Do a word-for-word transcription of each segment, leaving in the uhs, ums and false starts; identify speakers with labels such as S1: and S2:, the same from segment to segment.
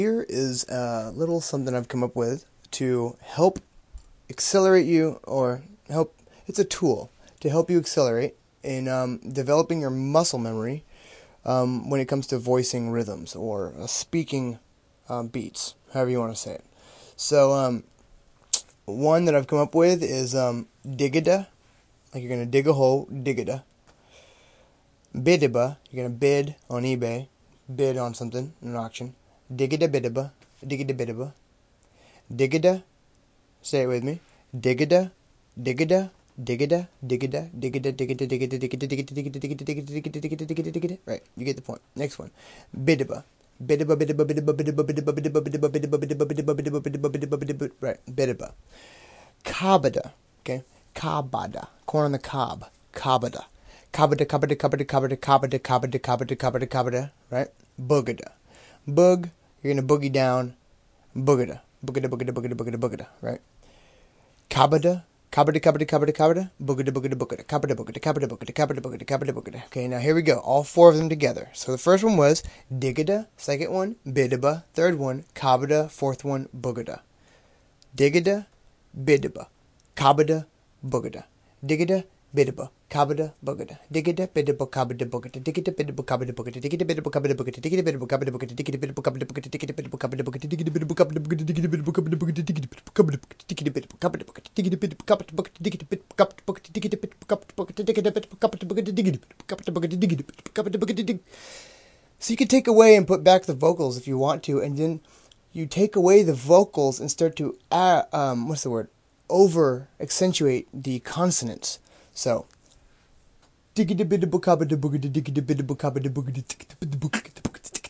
S1: Here is a little something I've come up with to help accelerate you, or help, it's a tool to help you accelerate in um, developing your muscle memory um, when it comes to voicing rhythms or uh, speaking um, beats, however you want to say it. So um, one that I've come up with is um, digida, like you're going to dig a hole, digida. Bidiba, you're going to bid on eBay, bid on something in an auction. Digida bidiba, digida bidiba. Digida, say it with me. Digida, digida, digida, digida, digida, digida, digida, digida, digida, digida, digida, digida, digida, digida, digida, digida. Right, you get the point. Next one. Bidiba. Bidiba, bidiba, bidiba, bidiba, bidiba, bidiba, bidiba, bidiba, bidiba, bidiba, bidiba, bidiba, bidiba, bidiba. Right, bidiba. Kabada, okay? Kabada. Corn on the cob. Kabada. Kabada, kabada, kabada, kabada, kabada, kabada, kabada, kabada, kabada, right? Boogada. Boog, you're going to boogie down. Boogada. Boogada, boogada, boogada, boogada, boogada, right? Kabada. Kabada, kabada, kabada, kabada. Boogada, boogada, boogada. Kabada, boogada, kabada, boogada, kabada, boogada, kabada, boogada. Okay, now here we go. All four of them together. So the first one was digada. Second one, bidiba. Third one, kabada. Fourth one, boogada. Digada, bidiba. Kabada, boogada. Digada, bidiba. Kabada, boogada. Digada, bidiba, kabada, boogada. Digada, bidiba, kabada, boogada. Digada, bidiba, kabada, boogada. Digada, bidiba, kabada, boogada. Digada, bidiba, kabada, boogada. Digada, bidiba, kabada, boogada. Digada, bidiba, kabada, boogada. Digada, bidiba, kabada, boogada. Digada, bidiba, kabada, boogada. Digada, bidiba, kabada, boogada. Digada, bidiba, kabada, boogada. Digada, bidiba, kabada, boogada. Digada, bidiba, kabada, boogada. Digada, bidiba, kabada, boogada. Digada, bidiba, kabada, boogada. Digada, bidiba, kabada, boogada. So you can take away and put back the vocals if you want to, and then you take away the vocals and start to uh, um what's the word? Over accentuate the consonants. So digida bidda kabada boogada digida bidda kabada boogada digida bidda boogada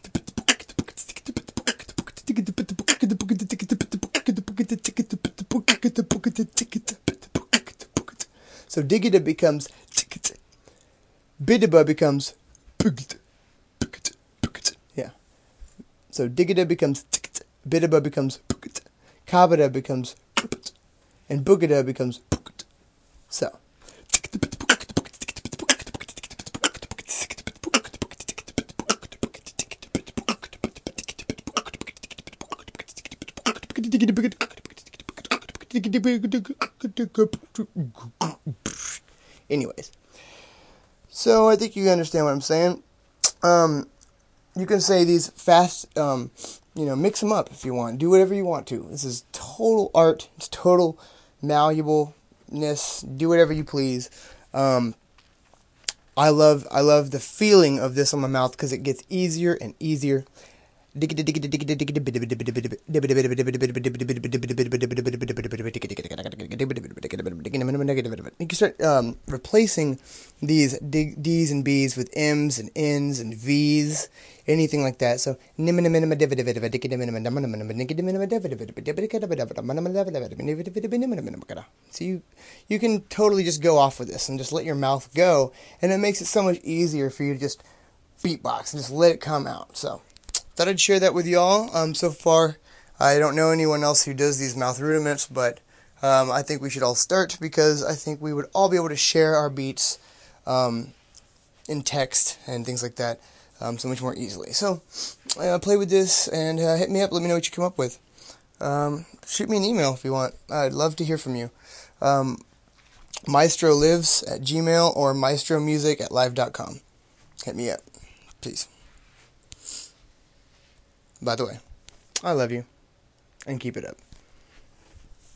S1: boogada. So digida becomes bidiba becomes yeah. So digida becomes bidiba becomes kabada becomes and boogada becomes so. Anyways, so I think you understand what I'm saying. Um, you can say these fast, um, you know, mix them up if you want. Do whatever you want to. This is total art. It's total malleableness. Do whatever you please. Um, I love, I love the feeling of this on my mouth because it gets easier and easier. You can start um, replacing these D's and B's with M's and N's and V's, anything like that. So so you you can totally just go off with this and just let your mouth go, and it makes it so much easier for you to just beatbox and just let it come out. So thought I'd share that with y'all. Um, so far, I don't know anyone else who does these mouth rudiments, but um, I think we should all start because I think we would all be able to share our beats um, in text and things like that um, so much more easily. So uh, play with this and uh, hit me up. Let me know what you come up with. Um, shoot me an email if you want. I'd love to hear from you. Um, Maestro lives at Gmail or maestro music at live dot com. Hit me up. Peace. By the way, I love you, and keep it up.